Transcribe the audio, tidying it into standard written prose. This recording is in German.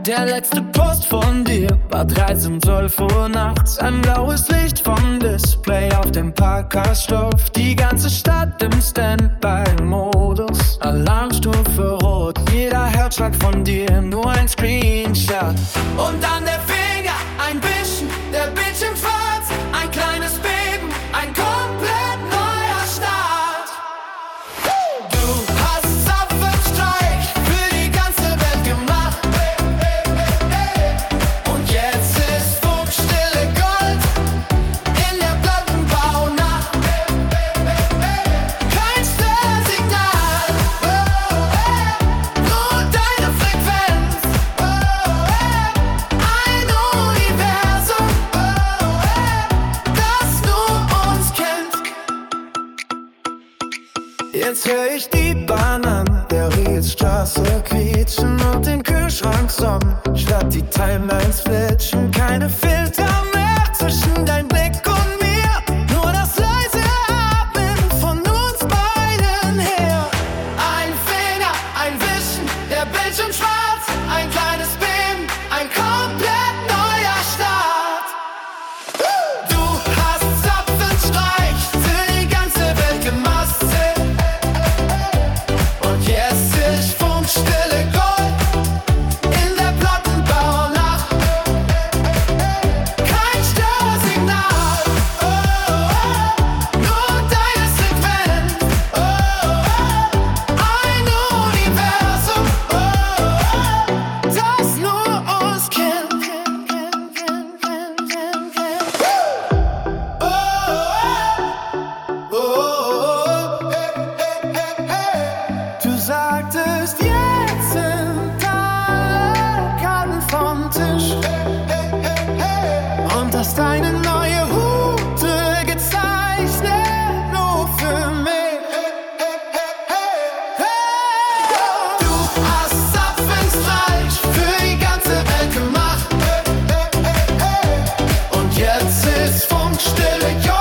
Der letzte Post von dir war 12 Uhr nachts. Ein blaues Licht vom Display auf dem Parkhausstoff. Die ganze Stadt im Standby-Modus. Alarmstufe rot, jeder Herzschlag von dir nur ein Screenshot. Und dann der Finger, ein bisschen, der Bildschirm schwarz. Ein kleines Beben, ein komplett neuer Start. Du hast Zapfenstreich für die ganze Welt gemacht. Und jetzt ist Funkstille Gold in der Plattenbaunacht. Kein Störsignal, nur deine Frequenz. Ein Universum, das nur uns kennt. Jetzt hör ich die Bahn an, der Riedstraße quietschen und den Kühlschrank sonnen. Statt die Timelines flitschen, keine Filter mehr zwischen dein Blick und mir. Nur das leise Atmen von uns beiden her. Ein Finger, ein Wischen, der Bildschirm schwarz. Ein kleines Beben, ein komplett neuer Start. Du hast Zapfenstreich für die ganze Welt gemacht. Und jetzt ist Funkstille Gold in der Plattenbaunacht. Kein Störsignal, nur deine Frequenz. Ein Universum, das nur uns kennt. Du sagtest, jetzt sind alle Karten vom Tisch. Und hast eine neue Route gezeichnet, nur für mich. Du hast Zapfenstreich für die ganze Welt gemacht. Und jetzt ist Funkstille.